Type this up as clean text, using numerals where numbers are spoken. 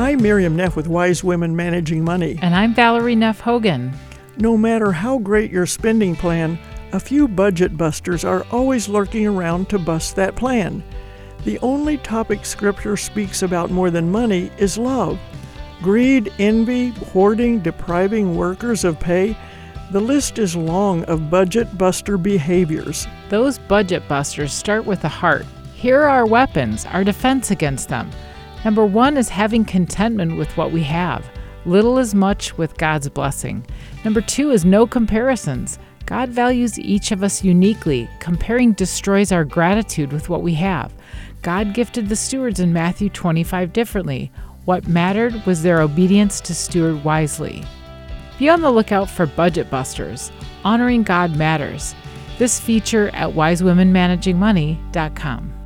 I'm Miriam Neff with Wise Women Managing Money. And I'm Valerie Neff Hogan. No matter how great your spending plan, a few budget busters are always lurking around to bust that plan. The only topic Scripture speaks about more than money is love. Greed, envy, hoarding, depriving workers of pay. The list is long of budget buster behaviors. Those budget busters start with the heart. Here are our weapons, our defense against them. Number 1 is having contentment with what we have. Little is much with God's blessing. Number 2 is no comparisons. God values each of us uniquely. Comparing destroys our gratitude with what we have. God gifted the stewards in Matthew 25 differently. What mattered was their obedience to steward wisely. Be on the lookout for budget busters. Honoring God matters. This feature at wisewomenmanagingmoney.com.